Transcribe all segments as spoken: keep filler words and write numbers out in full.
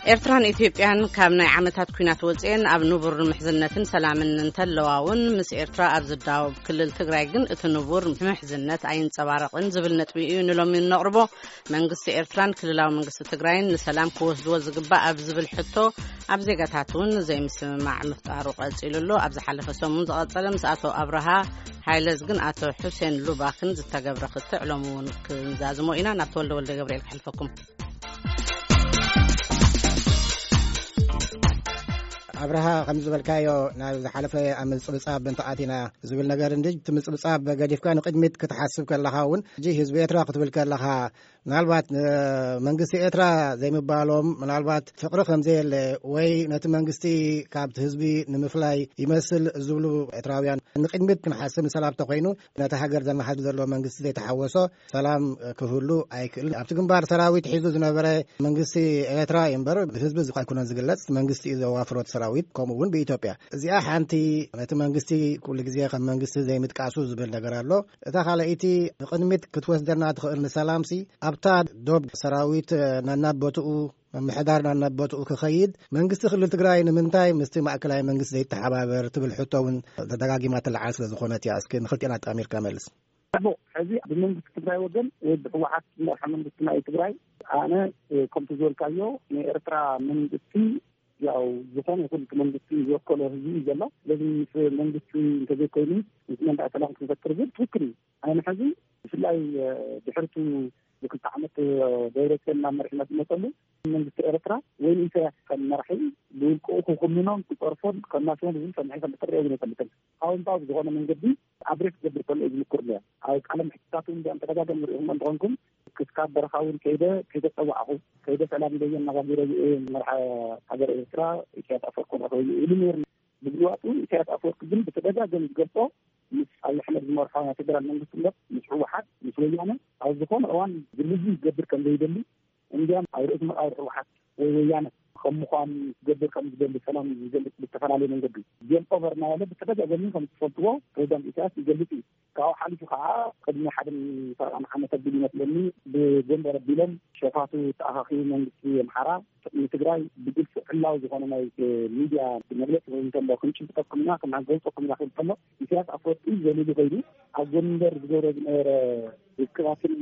ኤርትራን ኢትዮጵያን ካብ ናይ ዓመታት ኩናት ወጽኤን ኣብ ንቡር ምሕዝነትን ሰላምን እንተለዋውን ምስ ኤርትራ ኣብ ዝዳወብ ክልል ትግራይ ግን እቲ ንቡር ምሕዝነት ኣይንጸባረቕን ዝብል ነጥቢ እዩ ንሎሚ ነቕርቦ መንግስቲ ኤርትራን ክልላዊ መንግስቲ ትግራይን ንሰላም ክወስድዎ ዝግባእ ኣብ ዝብል ሕቶ ኣብ ዜጋታት እውን ዘይምስምማዕ ምፍጣሩ ቀጺሉሎ ኣብ ዝሓለፈ ሰሙን ዝቐጸለ ምስ ኣቶ ኣብርሃ ሃይለዝ ግን ኣቶ ሑሴን ሉባክን ዝተገብረ ክትዕ ሎሚ እውን ክንዛዝሞ ኢና ናብ ተወልደ ወልደ ገብርኤል ክሕልፈኩም ኣብርሃ ከም ዝበልካዮ ናብ ዝሓለፈ ኣብ ምጽብጻብ በንተኣቲና ዝብል ነገር እንጂ ትምጽብጻብ በገዲፍካ ንቅድሚት ክትሓስብ ከለኻ እውን እጂ ህዝቢ ኤርትራ ክትብል ከለኻ ምናልባት መንግስቲ ኤርትራ ዘይምባሎም ምናልባት ፍቅሪ ከምዘየለ ወይ ነቲ መንግስቲ ካብቲ ህዝቢ ንምፍላይ ይመስል ዝብሉ ኤርትራውያን ንቅድሚት ክንሓስብ ንሰላም ተኮይኑ ነቲ ሃገር ዘመሓድር ዘሎ መንግስቲ ዘይተሓወሶ ሰላም ክህሉ ኣይክእል ኣብቲ ግንባር ሰራዊት ሒዙ ዝነበረ መንግስቲ ኤርትራ እምበር ህዝቢ ዝቆይኩነን ዝግለጽ መንግስቲ ዘዋፍሮት ሰራዊት ከምኡ እውን በኢትዮጵያ እዚኣ ሓንቲ ነቲ መንግስቲ ኩሉ ግዜ ከም መንግስቲ ዘይምጥቃሱ ዝብል ነገር ኣሎ እታ ካልአይቲ ንቅድሚት ክትወስደና ትኽእል ንሰላምሲ ኣብታ ዶብ ሰራዊት ናናቦትኡ ምሕዳር ናናቦትኡ ክኸይድ መንግስቲ ክልል ትግራይ ንምንታይ ምስቲ ማእከላዊ መንግስቲ ዘይተሓባበር ትብል ሕቶውን ተደጋጊማ ተለዓል ስለ ዝኾነት እያ እስኪ ንኽልጤና ጣሚርካ መልስ ሕዚ ብመንግስቲ ትግራይ ወገን ወይ ብህወሓት መርሓ መንግስቲ ናይ ትግራይ ኣነ ከምቲ ዝበልካዮ ንኤርትራ መንግስቲ ያው ዝኾነ ይኹን መንግስቲ ዝወከሎ ህዝቢ ዘሎ ስለዚ መንግስቲ እንተዘይኮይኑ ንስመንታ ሰላም ክፈጥር ግን ትክክል ኣነ ሕዚ ብፍላይ ድሕርቱ ብክልተ ዓመት ደይረክተና መሪሕነት መሰሉ መንግስቲ ኤርትራ ወይ ኢሳያስ ከም መራሒ ብውልቅኡ ክኩንኖም ክጠርፎን ከናሽሆን ህዝቢ ሰምሒ ከም ትሪኦ ዝነበልትን ኣሁንታው ዝኾነ መንገዲ ኣብሬት ዝገብር ከሎ ዝምክር ያ ኣብ ቃለ ምሕትታቱ እንዲያን ተደጋገም ንሪኦም እንትኾንኩም ክስካብ በረኻውን ከይደ ከይደ ፀዋዕኹ ከይደ ሰላም ደየ እናጋቢረ መርሓ ሃገር ኤርትራ ኢሳያስ ኣፈወርቂ ኮይኑ ኢሉ ነይሩ ብግዋጡ ኢሳያስ ኣፈወርቂ ግን ብተደጋገም ዝገልጾ ምስ ኣብይ ኣሕመድ ዝመርሖ ናይ ፌደራል መንግስቲ ምስ ህወሓት ምስ ወያነ ኣብ ዝኾነ እዋን ግልዚ ዝገብር ከም ዘይደሊ እንዲያም ኣብ ርእሲ መቃብር ህወሓት ወይ ወያነ ከም ምኳን ዝገብር ከም ዝደሊ ሰላም ዝገልጽ ብዝተፈላለየ መንገዲ ጌም ኦቨር ናበለ ብተደጋገሚ ከም ዝፈልጥዎ ፕሬዚዳንት ኢሳያስ ይገልጽ እዩ ካብኡ ሓሊፉ ከዓ ቅድሚ ሓደ ሰብዓን ዓመት ኣቢሉ ይመስለኒ ብጎንደር ኣቢሎም ሸፋቱ ተኣኻኺቡ መንግስቲ ኣምሓራ ንትግራይ ብግልፂ ሕላዊ ዝኾነ ናይ ሚድያ መግለፂ ወይ እንተሎ ክንጭብጠኩም ኢና ከናገልፀኩም ኢና ክብል ከሎ ኢሳያስ ኣፈወርቂ ዘሊሉ ኮይዱ ኣብ ጎንደር ዝገብሮ ዝነበረ ውክባትን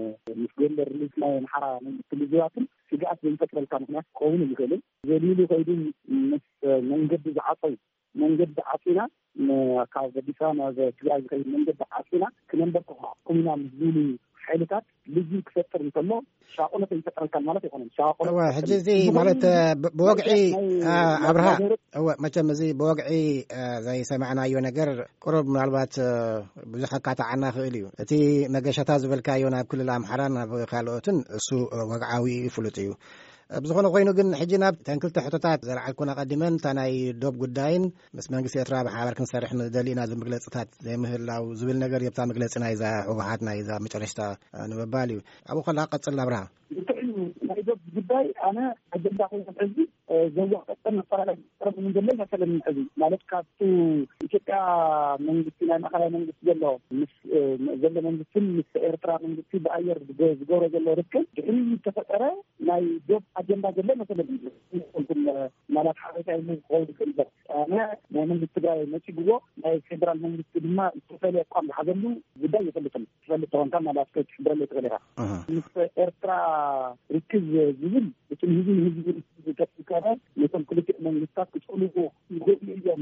ምስ ጎንደር ሪሊዝ ናይ ኣምሓራ መንግስቲ ልዝባትን ስግኣት ዘይፈጥረልካ ምክንያት ክኸውን ይኽእል ዘሊሉ ኮይዱ ምስ መንገዲ ዝዓፀው መንገዲ ዓፂና ካብ አዲስ አበባ ናብ ትግራይ ዝኸይድ መንገዲ ዓፂና ክነንበር ኮሚና ዝብሉ ሓይልታት ልዩ ክፈጥር እንተሎ ሻቆነት ይፈጥረልካ ማለት ይኾን ሻቆነት ወይ ሕጂ እዚ ማለት ብወግዒ ኣብርሃ ወይ መቸም እዚ ብወግዒ ዘይሰማዕናዮ ነገር ቁሩብ ምናልባት ብዙሕ ካታዓና ክእል እዩ እቲ መገሸታ ዝበልካዮ ናብ ክልል ኣምሓራ ናብ ካልኦትን እሱ ወግዓዊ ፍሉጥ እዩ ብዝኾነ ኮይኑ ግን ሕጂ ናብ ተንክልተ ሕቶታት ዘልዓልኩና ቀዲመን እታ ናይ ዶብ ጉዳይን ምስ መንግስቲ ኤርትራ ብሓባር ክንሰርሕ ንደሊ ኢና ዝምግለፅታት ዘይምህላው ዝብል ነገር የብታ መግለፂ ናይዛ ህወሓት ናይዛ መጨረሽታ ንምባል እዩ ኣብኡ ከላ ቀፅል ኣብርሃ ናይ ዶብ ጉዳይ ኣነ ኣጀንዳ ኮይኑ ሕዚ ዘዋቀጠን መፈራላይ ጥረብ ምንገለ መሰለን ሕዚ ማለት ካብቲ ኢትዮጵያ መንግስቲ ናይ ማእከላዊ መንግስቲ ዘሎ ምስ ዘሎ መንግስትን ምስ ኤርትራ መንግስቲ ብኣየር ዝገብሮ ዘሎ ርክብ ድሕሪ ተፈጠረ ናይ ዶብ አጀንዳ ዘሎ መሰለን ኩልኩም ማለት ሓበሻ ይሉ ክኸውን ይኽእል ኣነ ናይ መንግስቲ ትግራይ መፂጉዎ ናይ ፌደራል መንግስቲ ድማ ዝተፈለየ ቋም ዝሓዘሉ ጉዳይ ይፈልጥም ትፈልጥ ተኾንካ ማለት ክትሕብረለ ትኽእል ኢኻ ምስ ኤርትራ ርክብ ዝብል እቶም ህዝቢ ህዝቢ ዝገጥምከረ ነቶም ክልተ መንግስታት ክፅልዎ ይገብሉ እዮም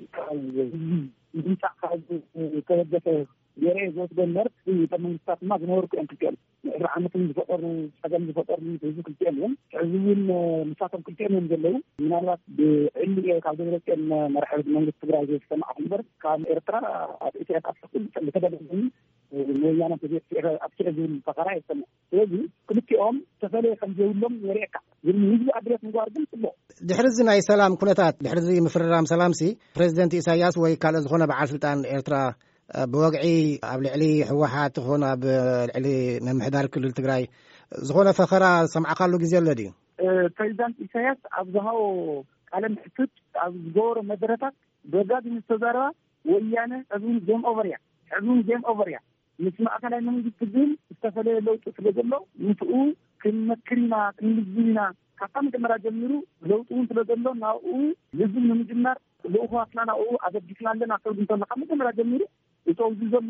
ድምፃዕ ካብ ዝተወደፈ ገይረ ዝወስደን መርት እቶም መንግስታት ድማ ዝነበሩ ክኦም ክልቲኦም ንዕብሪ ዓመትን ዝፈጠሩ ፀገም ዝፈጠሩ ህዝቢ ክልቲኦም እዮም ሕዚ እውን ንሳቶም ክልቲኦም እዮም ዘለው ምናልባት ብዕሊ ካብ ደብረፅዮን መራሒ መንግስቲ ትግራይ ዘይሰማዕ እምበር ካብ ኤርትራ ኣብ ኢሳያስ ኣፈወርቂ ዝተደጋገሚ ወያነ ኣብቲዕ ዝብል ፈቀራ ይሰማዕ ስለዚ ክልቲኦም ተፈለየ ከም ዘይብሎም የሪአካ ህዝቢ ኣድሬስ ምግባር ግን ፅቡቅ ድሕሪዚ ናይ ሰላም ኩነታት ድሕሪዚ ምፍርራም ሰላምሲ ፕሬዚደንት ኢሳያስ ወይ ካልእ ዝኾነ በዓል ስልጣን ኤርትራ ብወግዒ ኣብ ልዕሊ ህወሓት ይኹን ኣብ ልዕሊ ምምሕዳር ክልል ትግራይ ዝኾነ ፈኸራ ሰምዓካሉ ግዜ ኣሎ ድዩ ፕሬዚዳንት ኢሳያስ ኣብ ዝሃቦ ቃለ ምሕትት ኣብ ዝገበሮ መደረታት ደጋጊሙ ዝተዛረባ ወያነ ሕዝቡን ጌም ኦቨር እያ ሕዝቡን ጌም ኦቨር እያ ምስ ማእከላዊ መንግስቲ ግን ዝተፈለየ ለውጢ ስለ ዘሎ ንትኡ ክንመክር ኢና ክንልዝብ ኢና ካብታ መጀመሪያ ጀሚሩ ለውጡን ስለዘሎ ናኡ ልዝም ንምጅማር ለኡኻትና ናኡ አገዲስና ኣለና አክል እንተና ካብ መጀመሪያ ጀሚሩ እቶም ዘሎ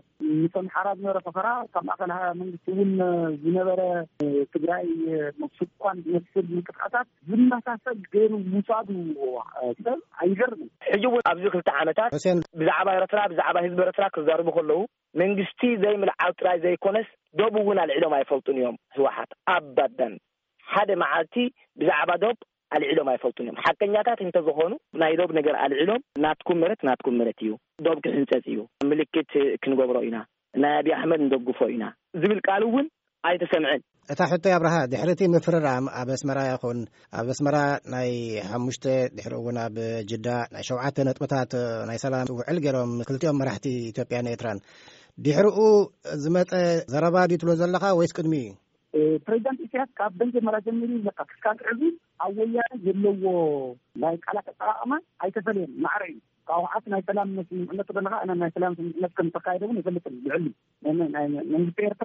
ንቶም ሓራዝ ነበረ ፈኸራ ካብ ማእከል መንግስቲውን ዝነበረ ትግራይ መስቋን ዝመስል ምንቅስቃሳት ዝመሳሰል ገይሩ ሙሳዱ ሰብ አይገርም ሕጂ ኣብዚ ክልተ ዓመታት ብዛዕባ ኤርትራ ብዛዕባ ህዝቢ ኤርትራ ክዛረቡ ከለዉ መንግስቲ ዘይምልዓል ጥራይ ዘይኮነስ ዶብ እውን አልዒሎም አይፈልጡን እዮም ህወሓት አባዳን ሓደ መዓልቲ ብዛዕባ ዶብ አልዒሎም አይፈልጡን እዮም ሓቀኛታት እንተ ዝኾኑ ናይ ዶብ ነገር አልዒሎም ናትኩም መረት ናትኩም መረት እዩ ዶብ ክህንፀፅ እዩ ምልክት ክንገብሮ ኢና ናይ አብይ አሕመድ እንደግፎ ኢና ዝብል ቃል እውን ኣይተሰምዕን እታ ሕቶ አብርሃ ድሕርቲ ምፍረራም ኣብ ኣስመራ ይኹን ኣብ ኣስመራ ናይ ሓሙሽተ ድሕሪ እውን ኣብ ጅዳ ናይ ሸውዓተ ነጥብታት ናይ ሰላም ውዕል ገይሮም ክልቲኦም መራሕቲ ኢትዮጵያን ኤርትራን ድሕሪኡ ዝመፀ ዘረባ ድዩ ትብሎ ዘለካ ወይስ ቅድሚ ፕሬዚዳንት ኢሳያስ ካብ መጀመሪያ ጀሚሩ በቃ ክሳብ ሕዚ ኣብ ወያነ ዘለዎ ናይ ቃላት ኣጠቃቅማ ኣይተፈለየን ማዕረ እዩ ካብ ህወሓት ናይ ሰላም ስምምዕነት ተደለኻ እና ናይ ሰላም ስምምዕነት ከም ተካይደ እውን ይፈልጥን ልዕሊ መንግስቲ ኤርትራ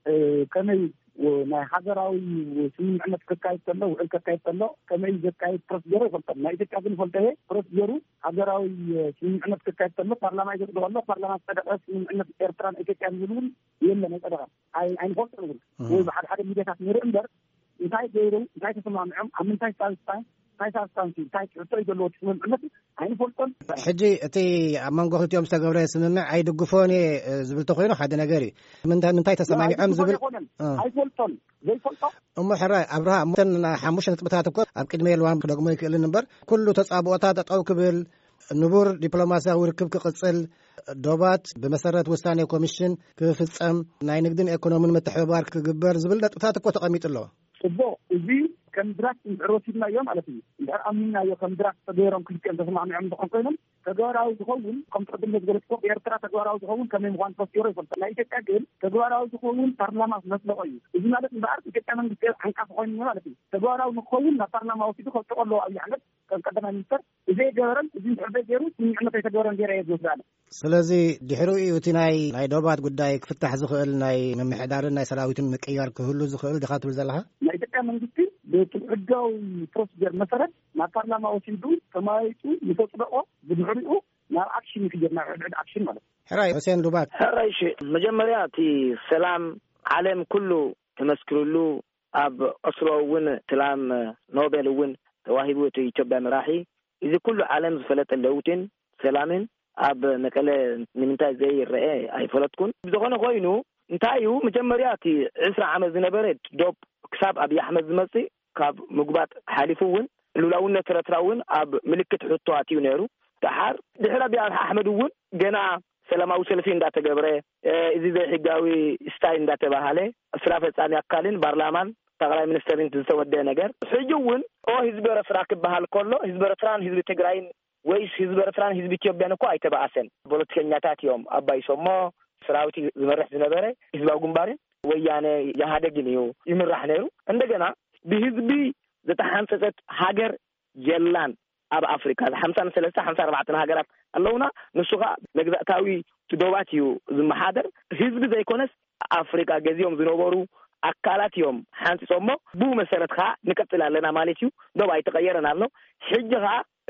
ከመይ ናይ ሃገራዊ ስምምዕነት ክካይድ ከሎ ውዕል ክካይድ ከሎ ከመይ ዘካይድ ፕሮሲጀሩ ይፈልጥን ናይ ኢትዮጵያ ግን ፈልጠ ፕሮሲጀሩ ሃገራዊ ስምምዕነት ክካይድ ከሎ ፓርላማ ይዘግዶ ከሎ ፓርላማ ፀደቀ ስምምዕነት ኤርትራን ኢትዮጵያን ዝብል የለን ኣይፀደቀ ኣይንፈልጥን እውን ወይ ብሓደ ሓደ ሚድያታት ንርኢ እምበር እንታይ ገይሩ እንታይ ተሰማምዖም ኣብ ምንታይ ሳልስታይ ታይሳስታንሲ ታይ ጥርቶይ ዘሎ ስምምዕነት ኣይንፈልጦን ሕጂ እቲ ኣብ መንጎ ክልቲኦም ዝተገብረ ስምምዕ ኣይድግፎን ዝብል ተኮይኑ ሓደ ነገር እዩ ምንታይ ምንታይ ተሰማሚዖም ዝብል ኣይፈልጦን ዘይፈልጦ እሞ ሕራይ አብርሃ ሞተን ሓሙሽተ ነጥብታት እኮ ኣብ ቅድመ የልዋም ክደግሞ ይክእልን እምበር ኩሉ ተጻብኦታት ጠጠው ክብል ንቡር ዲፕሎማሲያዊ ርክብ ክቅፅል ዶባት ብመሰረት ውሳኔ ኮሚሽን ክፍፀም ናይ ንግድን ኢኮኖሚን ምትሕብባር ክግበር ዝብል ነጥብታት እኮ ተቐሚጡ ኣሎ ጽቡቅ እዚ ከም ድራፍት ዕሮሲና እዮም ማለት እዩ እንድሕር ኣሚንና ዮ ከም ድራፍት ተገይሮም ክልቲኦም ተስማዕሚዖም ዝኾን ኮይኖም ተግባራዊ ዝኸውን ከም ቅድም ዝገለጽኩ ኤርትራ ተግባራዊ ዝኸውን ከመይ ምዃኑ ተፈሲሩ ይፈልጥ ናይ ኢትዮጵያ ግን ተግባራዊ ዝኸውን ፓርላማ መስለቆ እዩ እዚ ማለት እምበኣር ኢትዮጵያ መንግስቲ ዓንቃፍ ኮይኑ ማለት እዩ ተግባራዊ ንክኸውን ናብ ፓርላማ ወሲዱ ከልጥቆ ኣለዎ ኣብይ ኣሕመድ ከም ቀዳማይ ሚኒስተር እዚ ገበረን እዚ ንዕዘ ገይሩ ስምምዕነት ኣይተገበረን ገይረ እየ ዝወስዳለ ስለዚ ድሕሪኡ እቲ ናይ ናይ ዶባት ጉዳይ ክፍታሕ ዝኽእል ናይ ምምሕዳርን ናይ ሰራዊትን ምቅያር ክህሉ ዝኽእል ዲኻ ትብል ዘለኻ ናይ ኢትዮጵያ መንግስቲ ብሕጋዊ ፕሮሲጀር መሰረት ናብ ፓርላማ ወሲዱ ተማይጡ ይተፅደቆ ብድሕሪኡ ናብ አክሽን ይግበር ናብ ዕድዕድ አክሽን ማለት ሕራይ ሁሴን ሉባት ሕራይ ሺ መጀመሪያ እቲ ሰላም ዓለም ኩሉ ተመስክሩሉ ኣብ ኦስሎ እውን ሰላም ኖቤል እውን ተዋሂቡ እቲ ኢትዮጵያ መራሒ እዚ ኩሉ ዓለም ዝፈለጠ ለውጥን ሰላምን ኣብ መቀለ ንምንታይ ዘይረአ ኣይፈለጥኩን ብዝኾነ ኮይኑ እንታይ እዩ መጀመሪያ እቲ ዕስራ ዓመት ዝነበረ ዶብ ክሳብ ኣብይ አሕመድ ዝመጽእ ካብ ምግባጥ ሓሊፉ እውን ሉላውነት ኤርትራ እውን ኣብ ምልክት ሕቶ ኣትዩ ነይሩ ተሓር ድሕሪ ኣብይ አሕመድ እውን ገና ሰላማዊ ሰልፊ እንዳተገብረ እዚ ዘይሕጋዊ ስታይ እንዳተባሃለ ስራ ፈጻሚ ኣካልን ፓርላማን ጠቅላይ ሚኒስተርን ዝተወደደ ነገር ሕጂ እውን ኦ ህዝቢ ኤርትራ ክበሃል ከሎ ህዝቢ ኤርትራን ህዝቢ ትግራይን ወይስ ህዝቢ ኤርትራን ህዝቢ ኢትዮጵያን እኮ ኣይተባኣሰን ፖለቲከኛታት እዮም ኣባይ ሶሞ ሰራዊት ዝመርሕ ዝነበረ ህዝባዊ ግንባርን ወያነ ያሃደግን እዩ ይምራሕ ነይሩ እንደገና ብህዝቢ ዝተሓንፀፀት ሃገር የላን ኣብ ኣፍሪካ ሓምሳ ወሰለስተ ሓምሳ ወኣርባዕተ ሃገራት ኣለውና ንሱኻ መግዛእታዊ ዶባት እዩ ዝመሓደር ህዝቢ ዘይኮነስ ኣፍሪካ ገዚኦም ዝነበሩ ኣካላት እዮም ሓንፂፆሞ ብኡ መሰረት ከዓ ንቀፅል ኣለና ማለት እዩ ዶብ ኣይተቀየረን ኣሎ ሕጂ ከዓ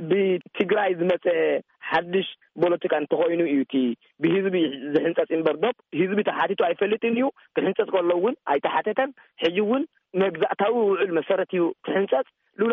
ብትግራይ ዝመፀ ሓድሽ ፖለቲካ እንተኮይኑ እዩ እቲ ብህዝቢ ዝሕንፀፅ እምበር ዶብ ህዝቢ ተሓቲቱ ኣይፈልጥን እዩ ክሕንፀፅ ከሎ እውን ኣይተሓተተን ሕጂ እውን መግዛእታዊ ውዕል መሰረት እዩ ክሕንፀፅ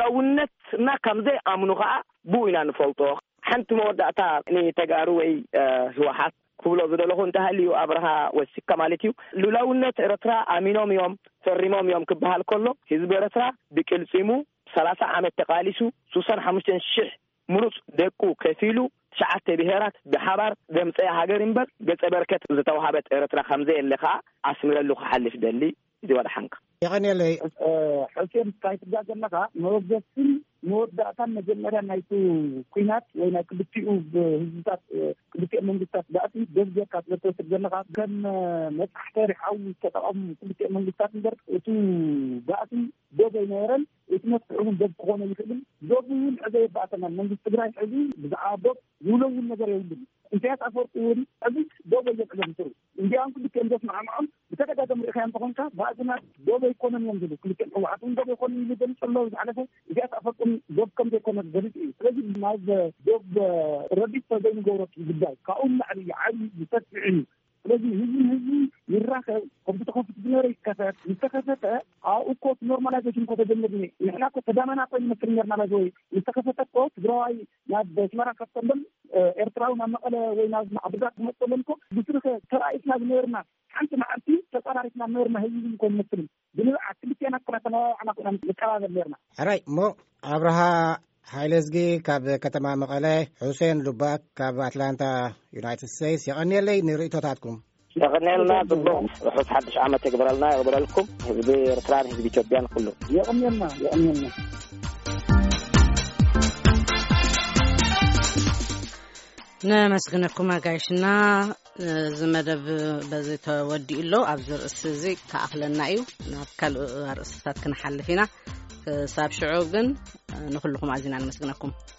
ሉላውነትና ከምዘይ ኣምኑ ከዓ ብኡ ኢና ንፈልጦ ሓንቲ መወዳእታ ንተጋሩ ወይ ህወሓት ክብሎ ዝደለኹ እንተሃልዩ አብርሃ ወሲካ ማለት እዩ ሉላውነት ኤርትራ ኣሚኖም እዮም ፈሪሞም እዮም ክበሃል ከሎ ህዝቢ ኤርትራ ብቅልፂሙ ሰላሳ ዓመት ተቃሊሱ ሱሳን ሓሙሽተ ሽሕ ሙሉፅ ደቁ ከፊሉ ትሽዓተ ብሄራት ብሓባር ዘምፀያ ሃገር እምበር ገፀ በረከት ዝተዋሃበት ኤርትራ ከምዘይ የለኻ ኣስምረሉ ክሓልፍ ደሊ እዚ ወድሓንካ يغنيلي حسين كايت جاجنكا موظفين مودعتان مجمريا نايتو كوينات وينا كبتيو بهزات كبتي منجستات داتي دزجا كاتلتو سجنكا كان متحتر حاول تطعم كبتي منجستات ندر تو داتي دوغي نيرن يتمسعون دب كونه يخدم دوغين ازاي باتنا منجست تግራይ እዚ ብዛዕባ ይውለው ነገር ይውል እንት ያሳፈርኩን እዚ دوغي يقدم ترو እንዲያን كبتي እንደስ معهم بتكدد قدم رخيان تكونك بعدنا دوب يكون من ينزل كل كل وعطون دوب يكون من يدرس الله على فه إذا أفكر دوب كم يكون الدرس لازم ما دوب رديت تدين جورك بالجاي كأم علي علي بتسعين لازم هزي هزي يراك قبل تخاف تدير كذا يتكفت أو كوت نورماليزيشن كوت جنبني نحن كوت دامنا كوي مثلنا ما نجوي يتكفت كوت دراي ناد بسمرة كتبل إرتراو ما مقالة ويناز عبدات مثلنكو بتروح ترى إسنا بنورنا أنت مع أنتي ترى إسنا بنورنا هي يمكن مثلين بنو أكتبتي أنا كنا تنا أنا كنا نتكلم بنورنا. أراي مو أبرها هايلزجي كاب كتما مقالة حسين لباك كاب أتلانتا يونايتد ستيتس يعني اللي نريتو تاتكم. يغني لنا بالضبط وحس حدش عم تقبل لنا يقبل لكم هذي إرتران هذي إثيوبيان كله. يغني لنا يغني لنا. نمسكنكم عايشنا زمدب بزيت ودي له أبزر السزي كأخلنا أيو نكال رأسات كنا حل فينا ساب شعوبن نخلكم عزينا نمسكنكم.